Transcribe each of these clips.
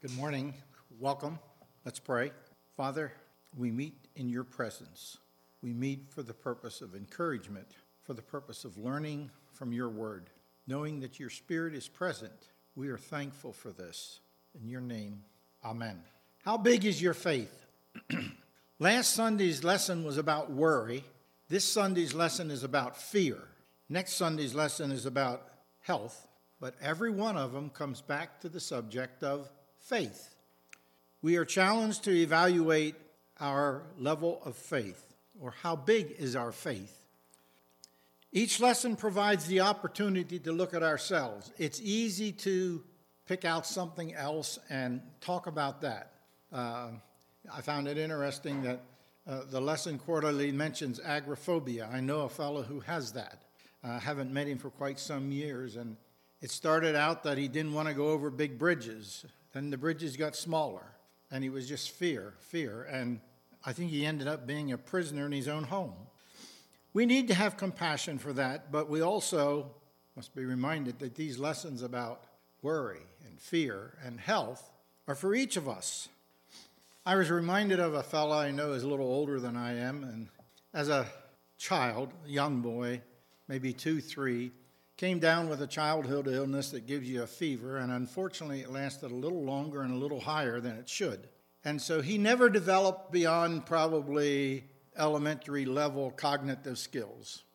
Good morning. Welcome. Let's pray. Father, we meet in your presence. We meet for the purpose of encouragement, for the purpose of learning from your word. Knowing that your Spirit is present, we are thankful for this. In your name, amen. How big is your faith? Last Sunday's lesson was about worry. This Sunday's lesson is about fear. Next Sunday's lesson is about health. But every one of them comes back to the subject of faith. We are challenged to evaluate our level of faith, or how big is our faith. Each lesson provides the opportunity to look at ourselves. It's easy to pick out something else and talk about that. I found it interesting that the lesson quarterly mentions agoraphobia. I know a fellow who has that. I haven't met him for quite some years, and it started out that he didn't want to go over big bridges. Then the bridges got smaller, and he was just fear. And I think he ended up being a prisoner in his own home. We need to have compassion for that, but we also must be reminded that these lessons about worry and fear and health are for each of us. I was reminded of a fellow I know is a little older than I am, and as a child, a young boy, maybe 2, 3, came down with a childhood illness that gives you a fever, and unfortunately it lasted a little longer and a little higher than it should. And so he never developed beyond probably elementary level cognitive skills,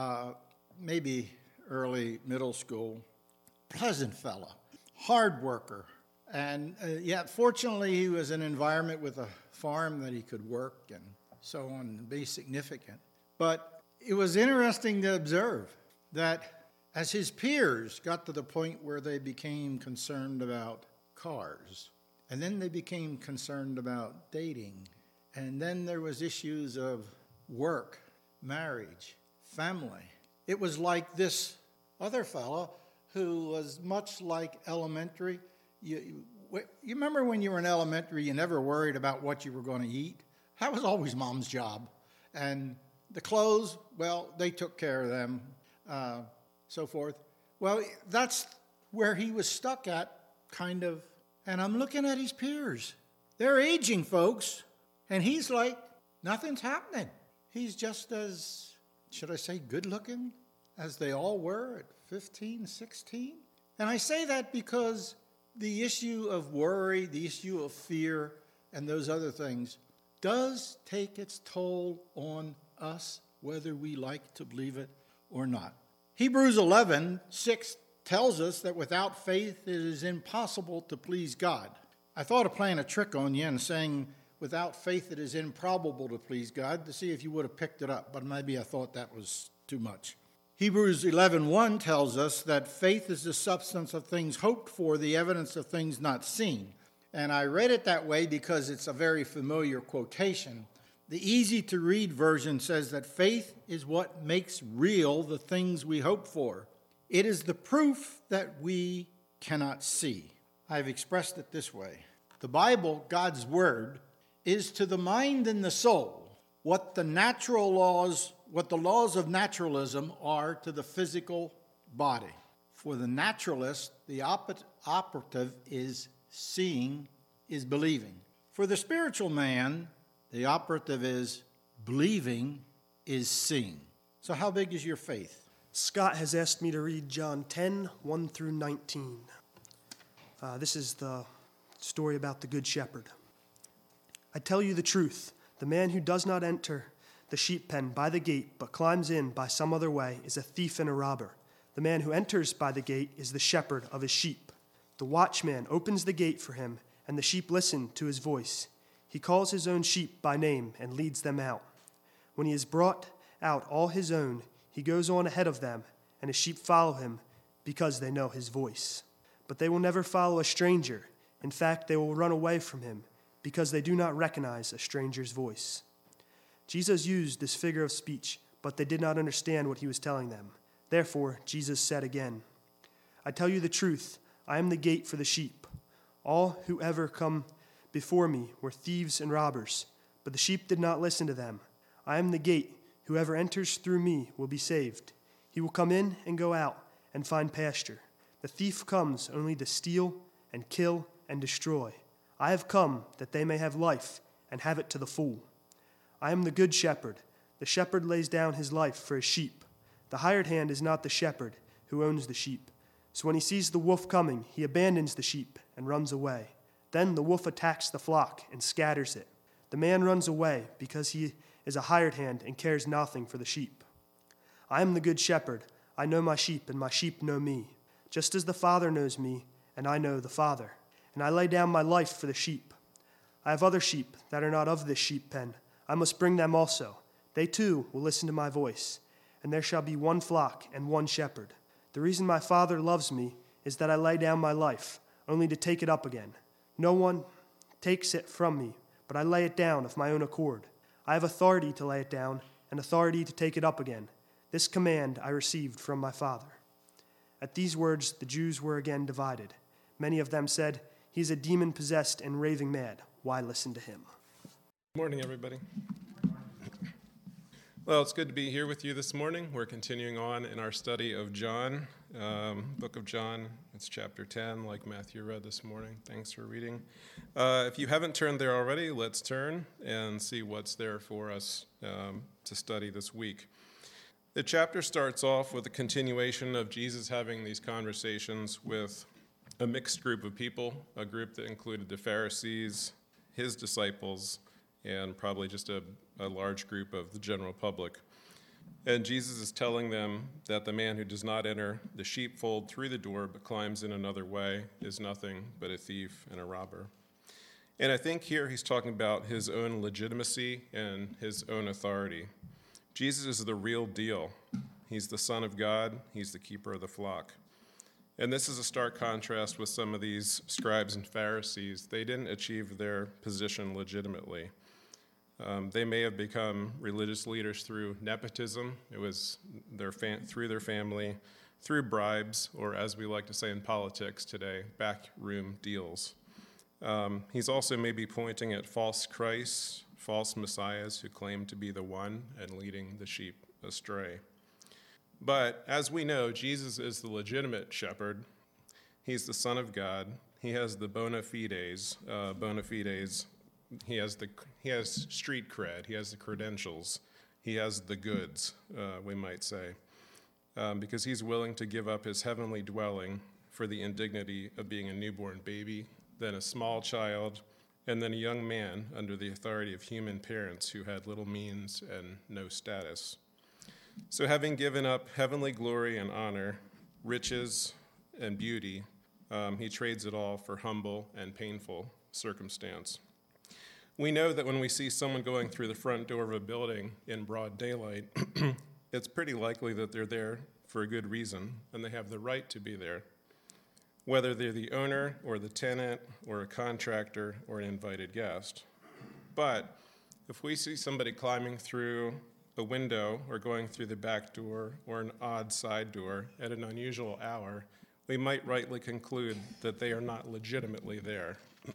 maybe early middle school. Pleasant fellow, hard worker, and yet fortunately he was in an environment with a farm that he could work and so on and be significant. But it was interesting to observe that as his peers got to the point where they became concerned about cars, and then they became concerned about dating, and then there was issues of work, marriage, family. It was like this other fellow who was much like elementary. You remember when you were in elementary, you never worried about what you were going to eat? That was always mom's job. And the clothes, well, they took care of them. So forth. Well, that's where he was stuck at, kind of. And I'm looking at his peers. They're aging, folks. And he's like, nothing's happening. He's just as, should I say, good-looking as they all were at 15, 16. And I say that because the issue of worry, the issue of fear, and those other things does take its toll on us, whether we like to believe it or not. Hebrews 11:6 tells us that without faith it is impossible to please God. I thought of playing a trick on you and saying without faith it is improbable to please God to see if you would have picked it up, but maybe I thought that was too much. Hebrews 11:1 tells us that faith is the substance of things hoped for, the evidence of things not seen. And I read it that way because it's a very familiar quotation. The easy-to-read version says that faith is what makes real the things we hope for. It is the proof that we cannot see. I've expressed it this way. The Bible, God's Word, is to the mind and the soul what the laws of naturalism are to the physical body. For the naturalist, the operative is seeing, is believing. For the spiritual man, the operative is believing, is seeing. So how big is your faith? Scott has asked me to read John 10, 1 through 19. This is the story about the Good Shepherd. I tell you the truth, the man who does not enter the sheep pen by the gate, but climbs in by some other way, is a thief and a robber. The man who enters by the gate is the shepherd of his sheep. The watchman opens the gate for him, and the sheep listen to his voice. He calls his own sheep by name and leads them out. When he has brought out all his own, he goes on ahead of them, and his sheep follow him because they know his voice. But they will never follow a stranger. In fact, they will run away from him because they do not recognize a stranger's voice. Jesus used this figure of speech, but they did not understand what he was telling them. Therefore, Jesus said again, I tell you the truth, I am the gate for the sheep. All who ever come before me were thieves and robbers, but the sheep did not listen to them. I am the gate. Whoever enters through me will be saved. He will come in and go out and find pasture. The thief comes only to steal and kill and destroy. I have come that they may have life and have it to the full. I am the good shepherd. The shepherd lays down his life for his sheep. The hired hand is not the shepherd who owns the sheep. So when he sees the wolf coming, he abandons the sheep and runs away. Then the wolf attacks the flock and scatters it. The man runs away because he is a hired hand and cares nothing for the sheep. I am the good shepherd. I know my sheep, and my sheep know me, just as the Father knows me, and I know the Father. And I lay down my life for the sheep. I have other sheep that are not of this sheep pen. I must bring them also. They too will listen to my voice, and there shall be one flock and one shepherd. The reason my Father loves me is that I lay down my life, only to take it up again. No one takes it from me, but I lay it down of my own accord. I have authority to lay it down and authority to take it up again. This command I received from my Father. At these words the Jews were again divided. Many of them said, "He is a demon-possessed and raving mad. Why listen to him?" Good morning, everybody. Well, it's good to be here with you this morning. We're continuing on in our study of John, book of John. It's chapter 10, like Matthew read this morning. Thanks for reading. If you haven't turned there already, let's turn and see what's there for us to study this week. The chapter starts off with a continuation of Jesus having these conversations with a mixed group of people, a group that included the Pharisees, his disciples, and probably just a large group of the general public. And Jesus is telling them that the man who does not enter the sheepfold through the door but climbs in another way is nothing but a thief and a robber. And I think here he's talking about his own legitimacy and his own authority. Jesus is the real deal. He's the Son of God. He's the keeper of the flock. And this is a stark contrast with some of these scribes and Pharisees. They didn't achieve their position legitimately. They may have become religious leaders through nepotism. It was through their family, through bribes, or as we like to say in politics today, backroom deals. He's also maybe pointing at false Christs, false messiahs who claim to be the one and leading the sheep astray. But as we know, Jesus is the legitimate shepherd. He's the Son of God. He has the bona fides. He has street cred. He has the credentials. He has the goods, we might say, because he's willing to give up his heavenly dwelling for the indignity of being a newborn baby, then a small child, and then a young man under the authority of human parents who had little means and no status. So having given up heavenly glory and honor, riches and beauty, he trades it all for humble and painful circumstance. We know that when we see someone going through the front door of a building in broad daylight, it's pretty likely that they're there for a good reason, and they have the right to be there, whether they're the owner or the tenant or a contractor or an invited guest. But if we see somebody climbing through a window or going through the back door or an odd side door at an unusual hour, we might rightly conclude that they are not legitimately there.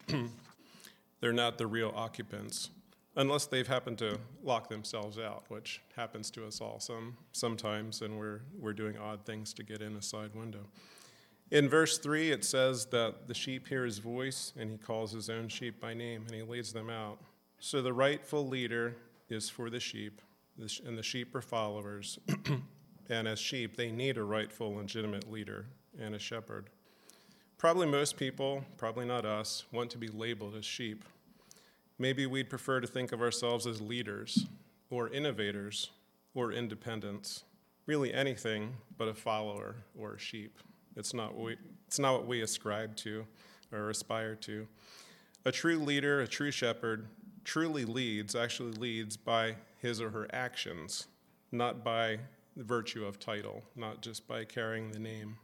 They're not the real occupants, unless they've happened to lock themselves out, which happens to us all sometimes, and we're doing odd things to get in a side window. In verse 3, it says that the sheep hear his voice, and he calls his own sheep by name, and he leads them out. So the rightful leader is for the sheep, and the sheep are followers. And as sheep, they need a rightful, legitimate leader and a shepherd. Probably most people, probably not us, want to be labeled as sheep. Maybe we'd prefer to think of ourselves as leaders, or innovators, or independents. Really anything but a follower or a sheep. It's not what we ascribe to or aspire to. A true leader, a true shepherd, actually leads by his or her actions, not by the virtue of title, not just by carrying the name.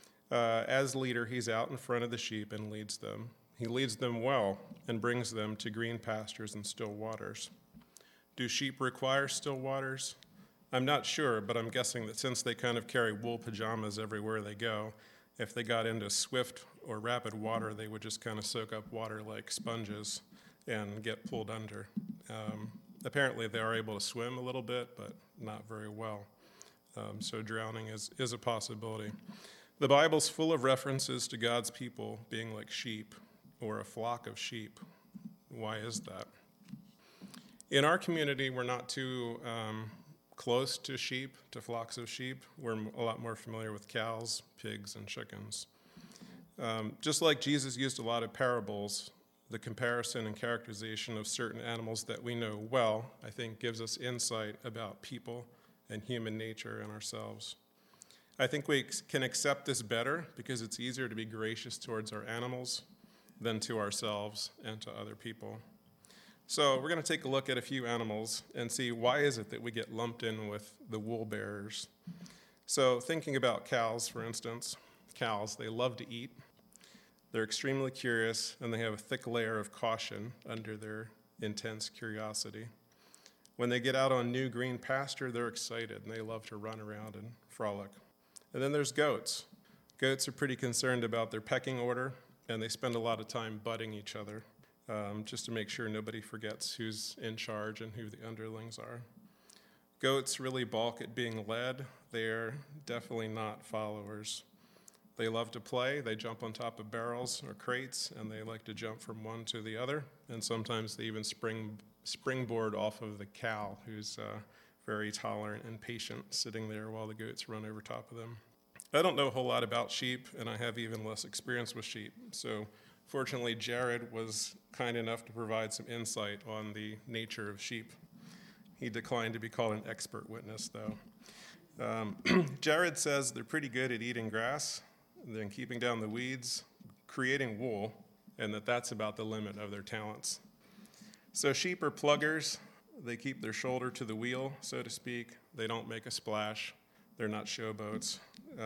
As leader, he's out in front of the sheep and leads them. He leads them well and brings them to green pastures and still waters. Do sheep require still waters? I'm not sure, but I'm guessing that since they kind of carry wool pajamas everywhere they go, if they got into swift or rapid water, they would just kind of soak up water like sponges and get pulled under. Apparently, they are able to swim a little bit, but not very well. So drowning is a possibility. The Bible's full of references to God's people being like sheep, or a flock of sheep. Why is that? In our community, we're not too close to sheep, to flocks of sheep. We're a lot more familiar with cows, pigs, and chickens. Just like Jesus used a lot of parables, the comparison and characterization of certain animals that we know well, I think, gives us insight about people and human nature and ourselves. I think we can accept this better because it's easier to be gracious towards our animals than to ourselves and to other people. So we're going to take a look at a few animals and see why is it that we get lumped in with the wool bearers. So thinking about cows, for instance, cows, they love to eat. They're extremely curious, and they have a thick layer of caution under their intense curiosity. When they get out on new green pasture, they're excited, and they love to run around and frolic. And then there's goats. Goats are pretty concerned about their pecking order, and they spend a lot of time butting each other, just to make sure nobody forgets who's in charge and who the underlings are. Goats really balk at being led. They're definitely not followers. They love to play. They jump on top of barrels or crates, and they like to jump from one to the other. And sometimes they even springboard off of the cow, who's very tolerant and patient, sitting there while the goats run over top of them. I don't know a whole lot about sheep, and I have even less experience with sheep. So fortunately, Jared was kind enough to provide some insight on the nature of sheep. He declined to be called an expert witness, though. Jared says they're pretty good at eating grass, then keeping down the weeds, creating wool, and that's about the limit of their talents. So sheep are pluggers. They keep their shoulder to the wheel, so to speak. They don't make a splash. They're not showboats,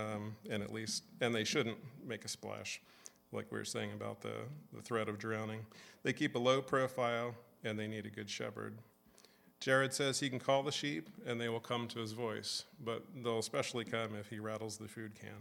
and they shouldn't make a splash, like we were saying about the threat of drowning. They keep a low profile, and they need a good shepherd. Jared says he can call the sheep, and they will come to his voice, but they'll especially come if he rattles the food can.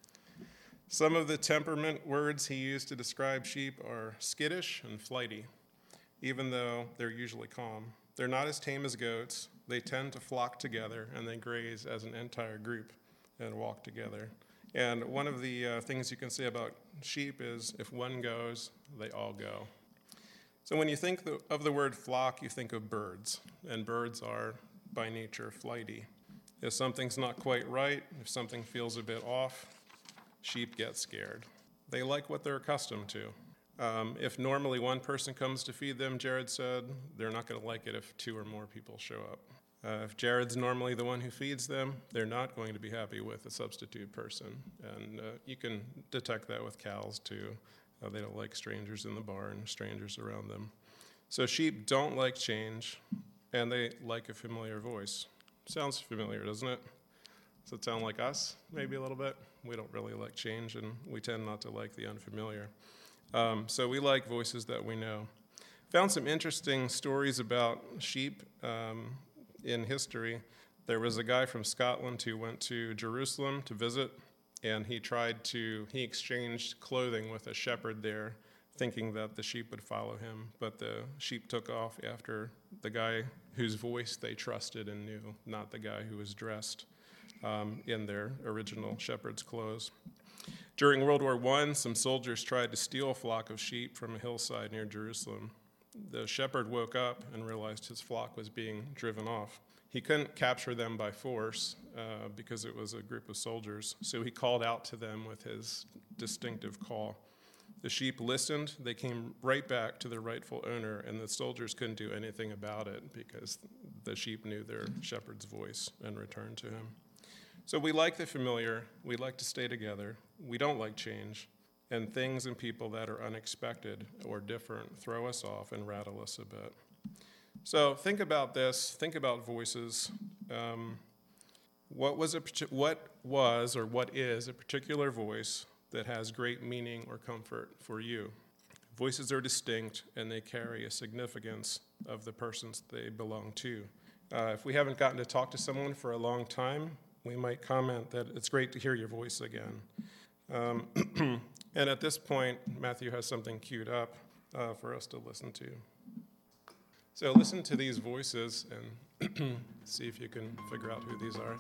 Some of the temperament words he used to describe sheep are skittish and flighty, even though they're usually calm. They're not as tame as goats. They tend to flock together, and they graze as an entire group and walk together. And one of the things you can say about sheep is if one goes, they all go. So when you think of the word flock, you think of birds, and birds are, by nature, flighty. If something's not quite right, if something feels a bit off, sheep get scared. They like what they're accustomed to. If normally one person comes to feed them, Jared said, they're not going to like it if two or more people show up. If Jared's normally the one who feeds them, they're not going to be happy with a substitute person. And you can detect that with cows, too. They don't like strangers in the barn, strangers around them. So sheep don't like change, and they like a familiar voice. Sounds familiar, doesn't it? Does it sound like us, maybe a little bit? We don't really like change, and we tend not to like the unfamiliar. So we like voices that we know. Found some interesting stories about sheep in history. There was a guy from Scotland who went to Jerusalem to visit, and he exchanged clothing with a shepherd there, thinking that the sheep would follow him. But the sheep took off after the guy whose voice they trusted and knew, not the guy who was dressed in their original shepherd's clothes. During World War I, some soldiers tried to steal a flock of sheep from a hillside near Jerusalem. The shepherd woke up and realized his flock was being driven off. He couldn't capture them by force because it was a group of soldiers, so he called out to them with his distinctive call. The sheep listened. They came right back to their rightful owner, and the soldiers couldn't do anything about it because the sheep knew their shepherd's voice and returned to him. So we like the familiar. We like to stay together. We don't like change. And things and people that are unexpected or different throw us off and rattle us a bit. So think about this. Think about voices. What is a particular voice that has great meaning or comfort for you? Voices are distinct, and they carry a significance of the persons they belong to. If we haven't gotten to talk to someone for a long time, we might comment that it's great to hear your voice again. And at this point, Matthew has something queued up for us to listen to. So listen to these voices and see if you can figure out who these are.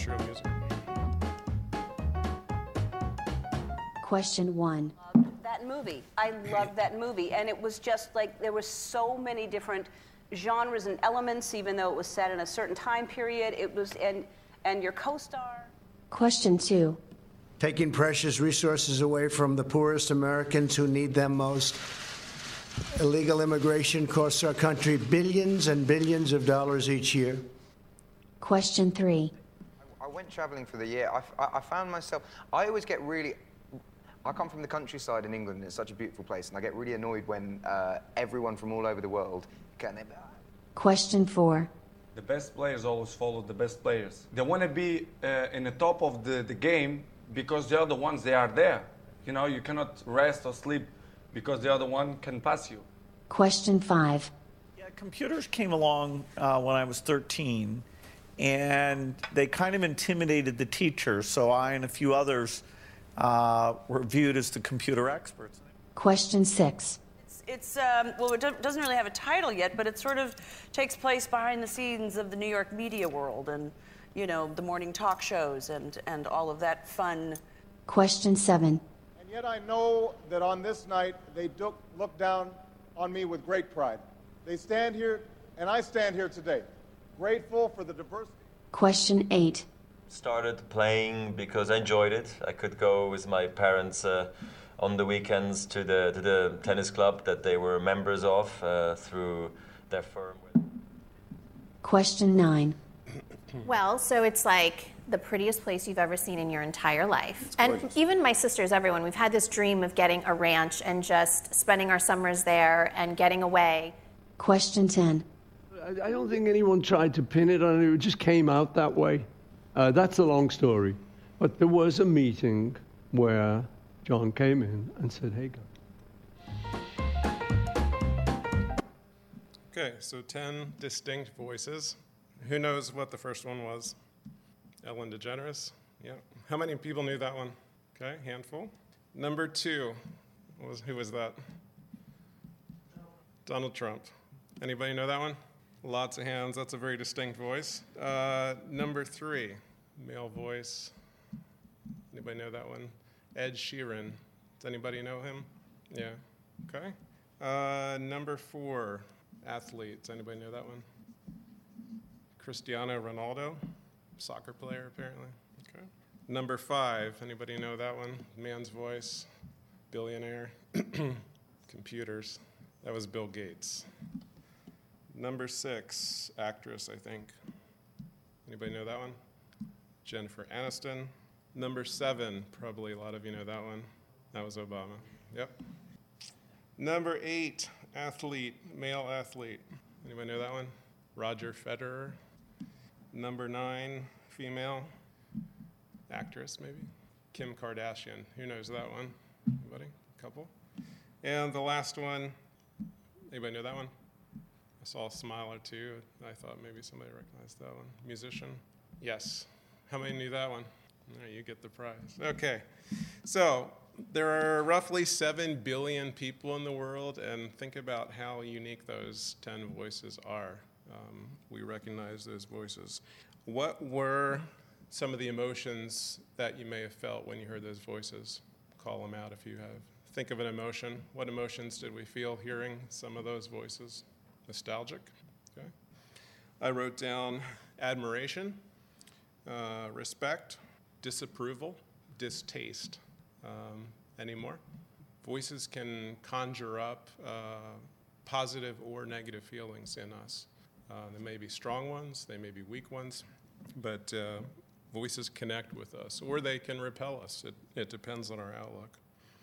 intro music. Question 1. That movie. I loved that movie. And it was just like there were so many different genres and elements, even though it was set in a certain time period. It was, and your co-star. Question 2. Taking precious resources away from the poorest Americans who need them most. Illegal immigration costs our country billions and billions of dollars each year. Question 3. I went travelling for the year. I found myself, I always get really, I come from the countryside in England, and it's such a beautiful place, and I get really annoyed when everyone from all over the world can. Question 4. The best players always follow the best players. They want to be in the top of the game because they are the ones, they are there. You know, you cannot rest or sleep because the other one can pass you. Question 5. Yeah, computers came along when I was 13, and they kind of intimidated the teachers, so I and a few others were viewed as the computer experts. Question 6. Well, it doesn't really have a title yet, but it sort of takes place behind the scenes of the New York media world and, you know, the morning talk shows and all of that fun. Question 7. And yet I know that on this night, they look down on me with great pride. They stand here, and I stand here today, grateful for the diversity. Question 8. Started playing because I enjoyed it. I could go with my parents on the weekends to the tennis club that they were members of through their firm. Question 9. Well, so it's like the prettiest place you've ever seen in your entire life. And even my sisters, everyone, we've had this dream of getting a ranch and just spending our summers there and getting away. Question 10. I don't think anyone tried to pin it on it. It just came out that way. That's a long story. But there was a meeting where John came in and said, hey, guys. Okay, so 10 distinct voices. Who knows what the first one was? Ellen DeGeneres? Yeah. How many people knew that one? Okay, handful. Number 2, who was that? Donald Trump. Anybody know that one? Lots of hands. That's a very distinct voice. Number 3, male voice. Anybody know that one? Ed Sheeran. Does anybody know him? Yeah. Okay. Number 4, athletes. Anybody know that one? Cristiano Ronaldo, soccer player apparently. Okay. Number 5, anybody know that one? Man's voice, billionaire, computers. That was Bill Gates. Number 6, actress, I think. Anybody know that one? Jennifer Aniston. Number 7, probably a lot of you know that one. That was Obama. Yep. Number 8, athlete, male athlete. Anybody know that one? Roger Federer. Number 9, female actress, maybe? Kim Kardashian. Who knows that one? Anybody? A couple? And the last one, anybody know that one? I saw a smile or two. I thought maybe somebody recognized that one. Musician? Yes. How many knew that one? All right, you get the prize. Okay. So there are roughly 7 billion people in the world, and think about how unique those 10 voices are. We recognize those voices. What were some of the emotions that you may have felt when you heard those voices? Call them out if you have. Think of an emotion. What emotions did we feel hearing some of those voices? Nostalgic. Okay. I wrote down admiration, respect, disapproval, distaste. Any more? Voices can conjure up positive or negative feelings in us. They may be strong ones, they may be weak ones, but voices connect with us, or they can repel us. It depends on our outlook.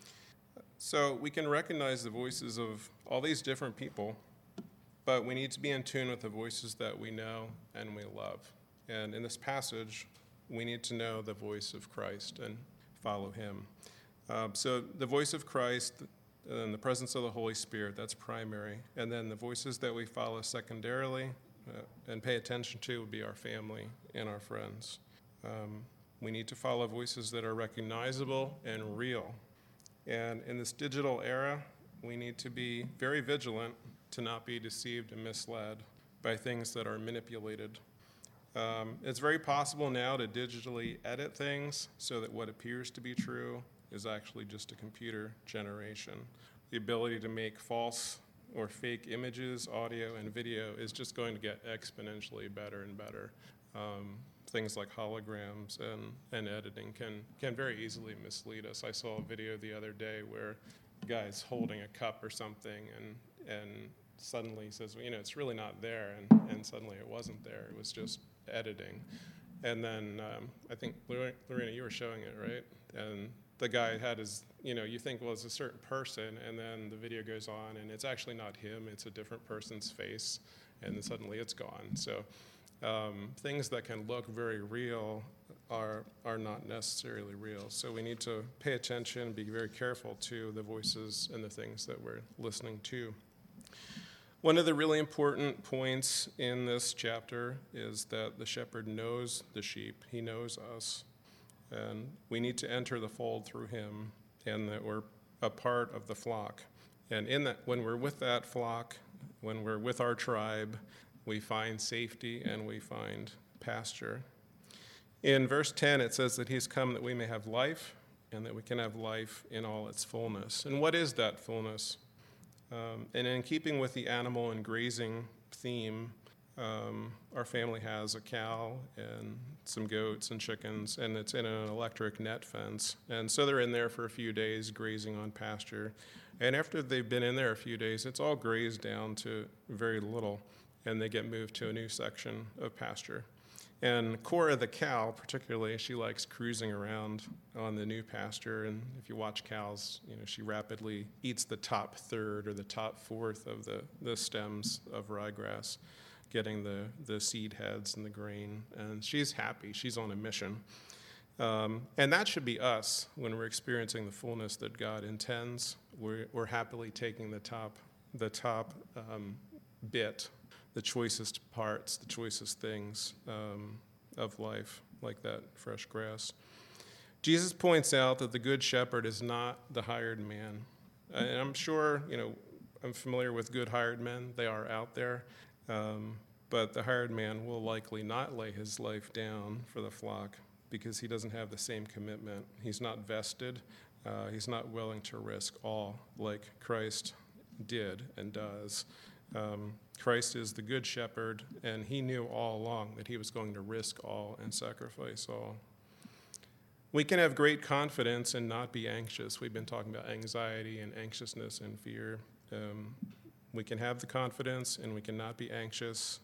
So we can recognize the voices of all these different people, but we need to be in tune with the voices that we know and we love. And in this passage, we need to know the voice of Christ and follow him. So the voice of Christ and the presence of the Holy Spirit, that's primary. And then the voices that we follow secondarily and pay attention to would be our family and our friends. We need to follow voices that are recognizable and real. And in this digital era, we need to be very vigilant to not be deceived and misled by things that are manipulated. It's very possible now to digitally edit things so that what appears to be true is actually just a computer generation. The ability to make false or fake images, audio, and video is just going to get exponentially better and better. Things like holograms and editing can very easily mislead us. I saw a video the other day where the guy's holding a cup or something and suddenly says, well, it's really not there, and suddenly it wasn't there. It was just editing. And then I think, Lorena, you were showing it, right? And the guy had his, you think, well, it's a certain person, and then the video goes on, and it's actually not him, it's a different person's face, and then suddenly it's gone. So things that can look very real are not necessarily real. So we need to pay attention, be very careful to the voices and the things that we're listening to. One of the really important points in this chapter is that the shepherd knows the sheep. He knows us. And we need to enter the fold through him, and that we're a part of the flock. And in that, when we're with that flock, when we're with our tribe, we find safety and we find pasture. In verse 10, it says that he's come that we may have life, and that we can have life in all its fullness. And what is that fullness? And in keeping with the animal and grazing theme, our family has a cow and some goats and chickens, and it's in an electric net fence. And so they're in there for a few days grazing on pasture. And after they've been in there a few days, it's all grazed down to very little, and they get moved to a new section of pasture. And Cora, the cow, particularly, she likes cruising around on the new pasture. And if you watch cows, she rapidly eats the top third or the top fourth of the stems of ryegrass, getting the seed heads and the grain. And she's happy. She's on a mission. And that should be us when we're experiencing the fullness that God intends. We're happily taking the top bit, the choicest parts, the choicest things of life, like that fresh grass. Jesus points out that the good shepherd is not the hired man. And I'm sure, I'm familiar with good hired men. They are out there. But the hired man will likely not lay his life down for the flock because he doesn't have the same commitment. He's not vested. He's not willing to risk all like Christ did and does. Christ is the good shepherd, and he knew all along that he was going to risk all and sacrifice all. We can have great confidence and not be anxious. We've been talking about anxiety and anxiousness and fear. We can have the confidence and we can not be anxious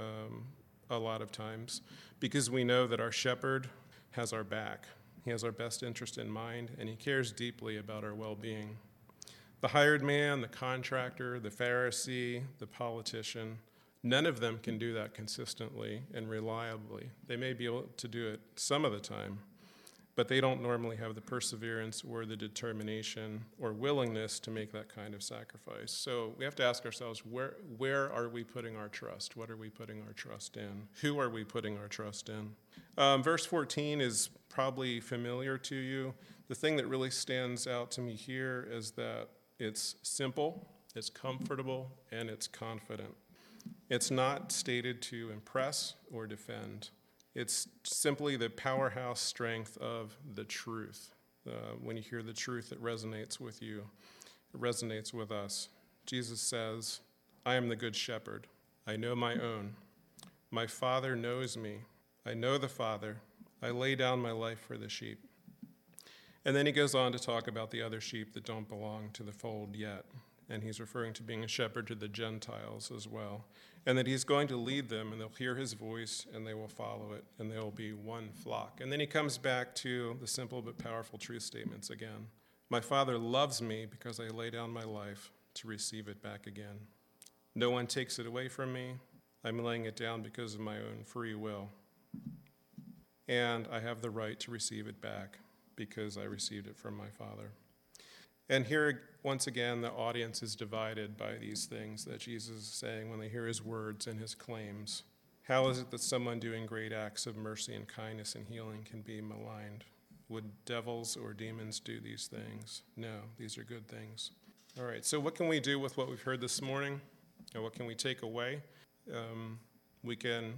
a lot of times because we know that our shepherd has our back. He has our best interest in mind, and he cares deeply about our well-being. The hired man, the contractor, the Pharisee, the politician, none of them can do that consistently and reliably. They may be able to do it some of the time, but they don't normally have the perseverance or the determination or willingness to make that kind of sacrifice. So we have to ask ourselves, where are we putting our trust? What are we putting our trust in? Who are we putting our trust in? Verse 14 is probably familiar to you. The thing that really stands out to me here is that it's simple, it's comfortable, and it's confident. It's not stated to impress or defend. It's simply the powerhouse strength of the truth. When you hear the truth, it resonates with you. It resonates with us. Jesus says, I am the good shepherd. I know my own. My Father knows me. I know the Father. I lay down my life for the sheep. And then he goes on to talk about the other sheep that don't belong to the fold yet. And he's referring to being a shepherd to the Gentiles as well. And that he's going to lead them, and they'll hear his voice, and they will follow it, and they will be one flock. And then he comes back to the simple but powerful truth statements again. My Father loves me because I lay down my life to receive it back again. No one takes it away from me. I'm laying it down because of my own free will. And I have the right to receive it back because I received it from my Father. And here, once again, the audience is divided by these things that Jesus is saying when they hear his words and his claims. How is it that someone doing great acts of mercy and kindness and healing can be maligned? Would devils or demons do these things? No, these are good things. All right, so what can we do with what we've heard this morning? And what can we take away? We can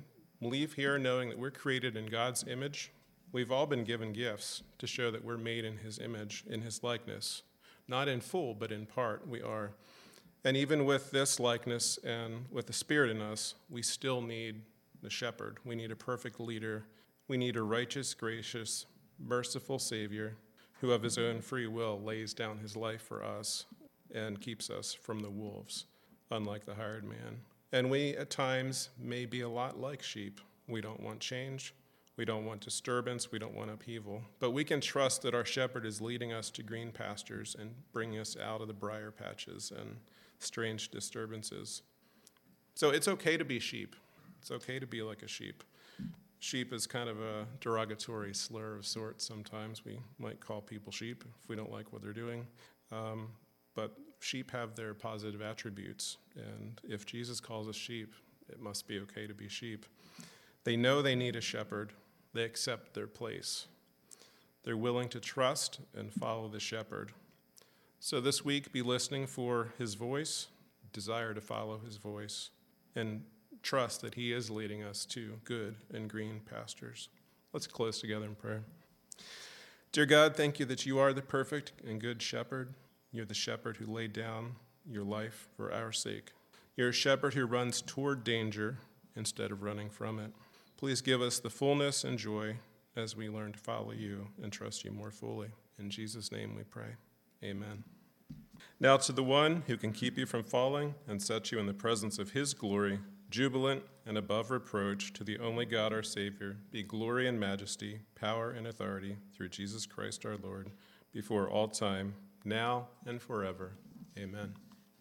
leave here knowing that we're created in God's image. We've all been given gifts to show that we're made in his image, in his likeness. Not in full, but in part we are. And even with this likeness and with the Spirit in us, we still need the shepherd. We need a perfect leader. We need a righteous, gracious, merciful Savior who of his own free will lays down his life for us and keeps us from the wolves, unlike the hired man. And we at times may be a lot like sheep. We don't want change. We don't want disturbance. We don't want upheaval. But we can trust that our shepherd is leading us to green pastures and bringing us out of the briar patches and strange disturbances. So it's okay to be sheep. It's okay to be like a sheep. Sheep is kind of a derogatory slur of sorts. Sometimes we might call people sheep if we don't like what they're doing. But sheep have their positive attributes. And if Jesus calls us sheep, it must be okay to be sheep. They know they need a shepherd. They accept their place. They're willing to trust and follow the shepherd. So this week, be listening for his voice, desire to follow his voice, and trust that he is leading us to good and green pastures. Let's close together in prayer. Dear God, thank you that you are the perfect and good shepherd. You're the shepherd who laid down your life for our sake. You're a shepherd who runs toward danger instead of running from it. Please give us the fullness and joy as we learn to follow you and trust you more fully. In Jesus' name we pray. Amen. Now to the one who can keep you from falling and set you in the presence of his glory, jubilant and above reproach, to the only God our Savior, be glory and majesty, power and authority through Jesus Christ our Lord, before all time, now and forever. Amen.